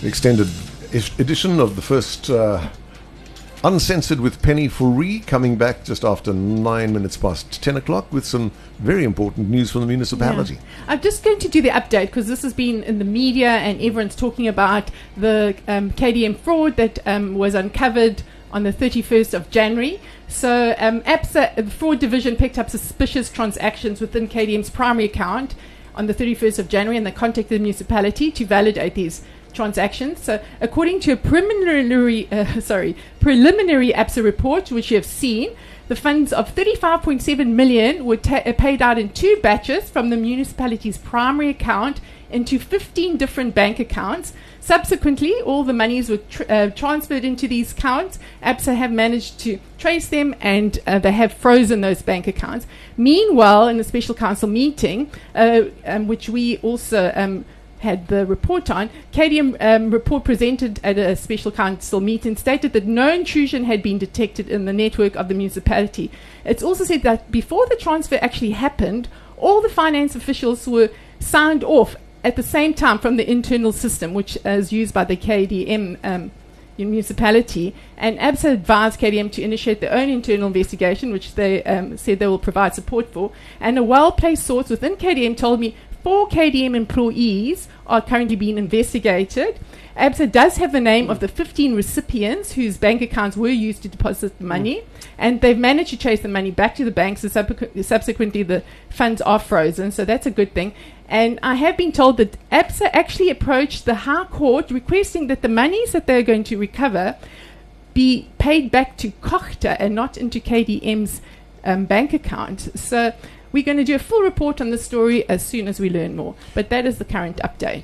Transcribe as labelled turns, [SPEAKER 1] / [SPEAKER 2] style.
[SPEAKER 1] extended edition of the first Uncensored with Penny Fourie, coming back just after 9 minutes past 10 o'clock with some very important news from the municipality.
[SPEAKER 2] Yeah. I'm just going to do the update because this has been in the media and everyone's talking about the KDM fraud that was uncovered on the 31st of January. So ABSA, the fraud division, picked up suspicious transactions within KDM's primary account on the 31st of January, and they contacted the municipality to validate these transactions. So according to a preliminary ABSA report, which you have seen, the funds of 35.7 million were paid out in 2 batches from the municipality's primary account into 15 different bank accounts. Subsequently, all the monies were transferred into these accounts. ABSA have managed to trace them, and they have frozen those bank accounts. Meanwhile, in the special council meeting, which we also had the report on, KDM report presented at a special council meeting stated that no intrusion had been detected in the network of the municipality. It's also said that before the transfer actually happened, all the finance officials were signed off at the same time from the internal system, which is used by the KDM municipality, and ABSA advised KDM to initiate their own internal investigation, which they said they will provide support for. And a well-placed source within KDM told me 4 KDM employees are currently being investigated. ABSA does have the name of the 15 recipients whose bank accounts were used to deposit the money, and they've managed to trace the money back to the banks, and subsequently the funds are frozen, so that's a good thing. And I have been told that ABSA actually approached the High Court requesting that the monies that they're going to recover be paid back to Kochter and not into KDM's bank account. So we're going to do a full report on the story as soon as we learn more. But that is the current update.